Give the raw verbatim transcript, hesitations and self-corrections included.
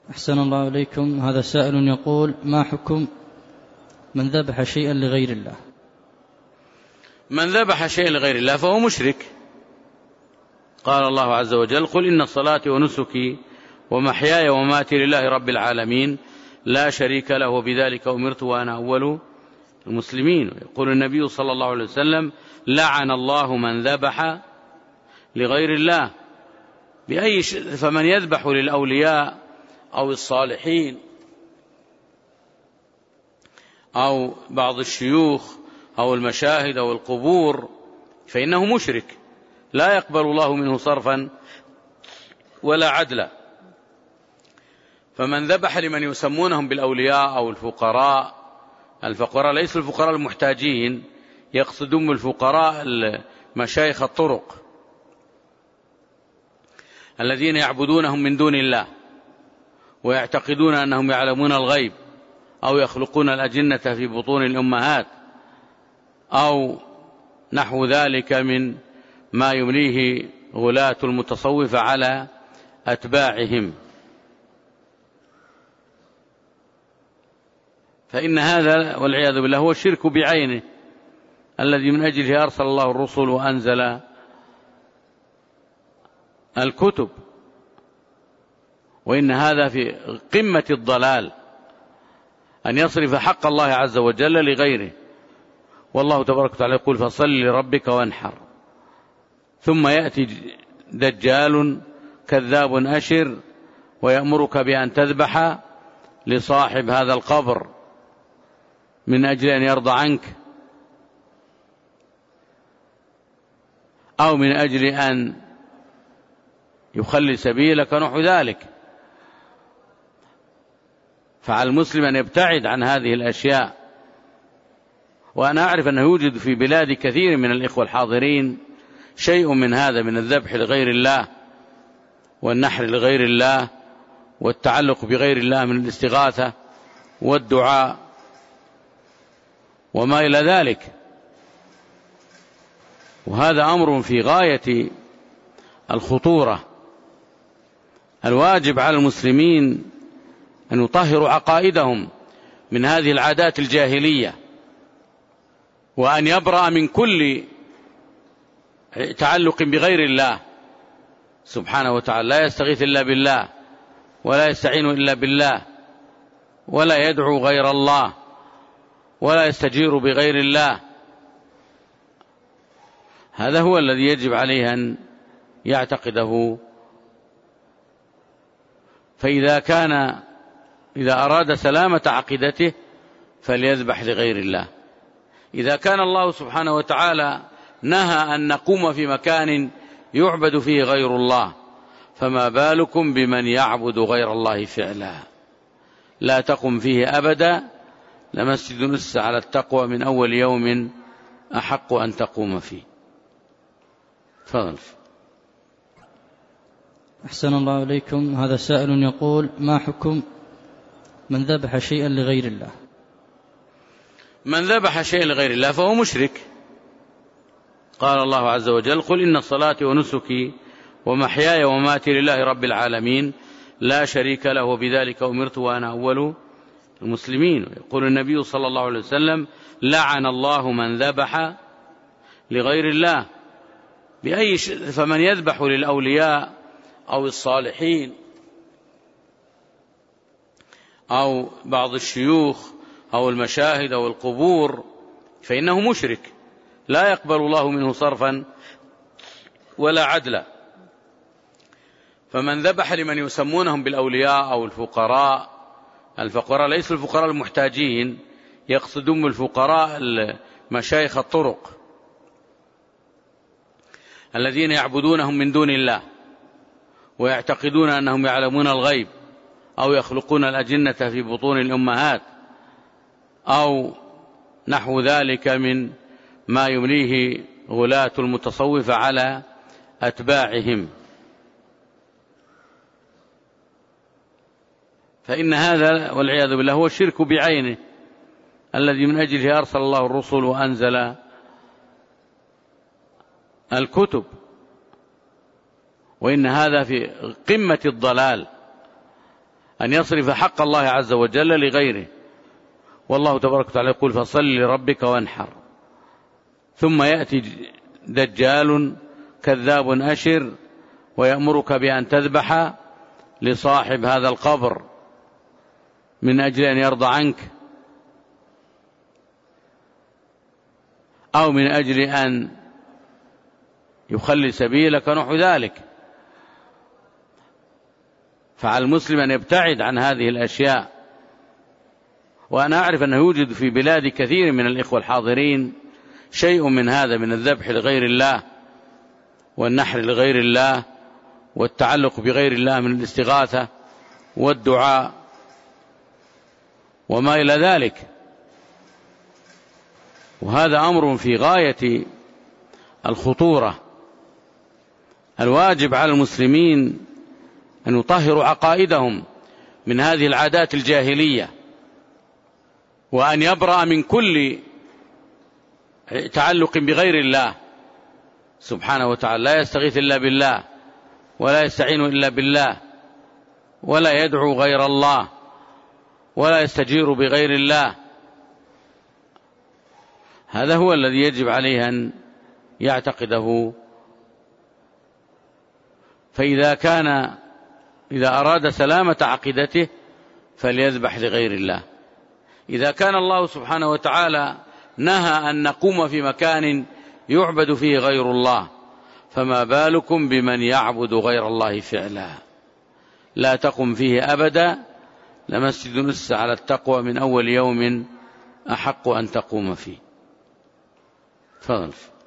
أحسن الله إليكم. هذا سائل يقول: ما حكم من ذبح شيئا لغير الله؟ من ذبح شيئا لغير الله فهو مشرك. قال الله عز وجل: قل إن صلاتي ونسكي ومحياي ومماتي لله رب العالمين لا شريك له وبذلك أمرت وأنا أول المسلمين. يقول النبي صلى الله عليه وسلم: لعن الله من ذبح لغير الله بأي ش... فمن يذبح للأولياء أو الصالحين أو بعض الشيوخ أو المشاهد أو القبور فإنه مشرك لا يقبل الله منه صرفا ولا عدلا. فمن ذبح لمن يسمونهم بالأولياء أو الفقراء، الفقراء ليس الفقراء المحتاجين، يقصدون الفقراء مشايخ الطرق الذين يعبدونهم من دون الله ويعتقدون أنهم يعلمون الغيب أو يخلقون الأجنة في بطون الأمهات أو نحو ذلك من ما يمليه غلاة المتصوفة على أتباعهم. فإن هذا والعياذ بالله هو الشرك بعينه الذي من أجله أرسل الله الرسل وأنزل الكتب، وإن هذا في قمة الضلال أن يصرف حق الله عز وجل لغيره. والله تبارك وتعالى يقول: فصل لربك وانحر. ثم يأتي دجال كذاب أشر ويأمرك بأن تذبح لصاحب هذا القبر من أجل أن يرضى عنك أو من أجل أن يخلي سبيلك نحو ذلك. فعلى المسلم أن يبتعد عن هذه الأشياء. وأنا أعرف أنه يوجد في بلاد كثير من الإخوة الحاضرين شيء من هذا، من الذبح لغير الله والنحر لغير الله والتعلق بغير الله من الاستغاثة والدعاء وما إلى ذلك. وهذا أمر في غاية الخطورة. الواجب على المسلمين أن يطهروا عقائدهم من هذه العادات الجاهلية، وأن يبرأ من كل تعلق بغير الله سبحانه وتعالى. لا يستغيث إلا بالله ولا يستعين إلا بالله ولا يدعو غير الله ولا يستجير بغير الله. هذا هو الذي يجب عليه أن يعتقده. فإذا كان إذا أراد سلامة عقيدته فليذبح لغير الله. إذا كان الله سبحانه وتعالى نهى أن نقوم في مكان يعبد فيه غير الله، فما بالكم بمن يعبد غير الله فعلا. لا تقم فيه أبدا، لمسجد نسس على التقوى من أول يوم أحق أن تقوم فيه. تفضل. أحسن الله إليكم. هذا سائل يقول: ما حكم من ذبح شيئا لغير الله؟ من ذبح شيئا لغير الله فهو مشرك. قال الله عز وجل: قل إن صلاتي ونسكي ومحياي ومماتي لله رب العالمين لا شريك له وبذلك أمرت وأنا أول المسلمين. يقول النبي صلى الله عليه وسلم: لعن الله من ذبح لغير الله بأي ش... فمن يذبح للأولياء أو الصالحين أو بعض الشيوخ أو المشاهد أو القبور فإنه مشرك لا يقبل الله منه صرفا ولا عدلا. فمن ذبح لمن يسمونهم بالأولياء أو الفقراء، الفقراء ليس الفقراء المحتاجين، يقصدون الفقراء مشايخ الطرق الذين يعبدونهم من دون الله ويعتقدون أنهم يعلمون الغيب أو يخلقون الأجنة في بطون الأمهات أو نحو ذلك من ما يمليه غلاة المتصوفة على أتباعهم. فإن هذا والعياذ بالله هو الشرك بعينه الذي من أجله أرسل الله الرسل وأنزل الكتب. وإن هذا في قمة الضلال أن يصرف حق الله عز وجل لغيره. والله تبارك وتعالى يقول فصل لربك وانحر. ثم يأتي دجال كذاب أشر ويأمرك بأن تذبح لصاحب هذا القبر من أجل أن يرضى عنك، أو من أجل أن يخلي سبيلك ونحو ذلك. فعلى المسلم أن يبتعد عن هذه الأشياء. وأنا أعرف أنه يوجد في بلاد كثير من الإخوة الحاضرين شيء من هذا، من الذبح لغير الله والنحر لغير الله والتعلق بغير الله من الاستغاثة والدعاء وما إلى ذلك. وهذا أمر في غاية الخطورة. الواجب على المسلمين أن يطهروا عقائدهم من هذه العادات الجاهلية، وأن يبرأ من كل تعلق بغير الله سبحانه وتعالى. لا يستغيث إلا بالله، ولا يستعين إلا بالله، ولا يدعو غير الله، ولا يستجير بغير الله. هذا هو الذي يجب عليه أن يعتقده. فإذا كان إذا أراد سلامة عقيدته فليذبح لغير الله. إذا كان الله سبحانه وتعالى نهى أن نقوم في مكان يعبد فيه غير الله، فما بالكم بمن يعبد غير الله فعلا. لا تقم فيه أبدا، لمسجد نسس على التقوى من أول يوم أحق أن تقوم فيه. تفضل.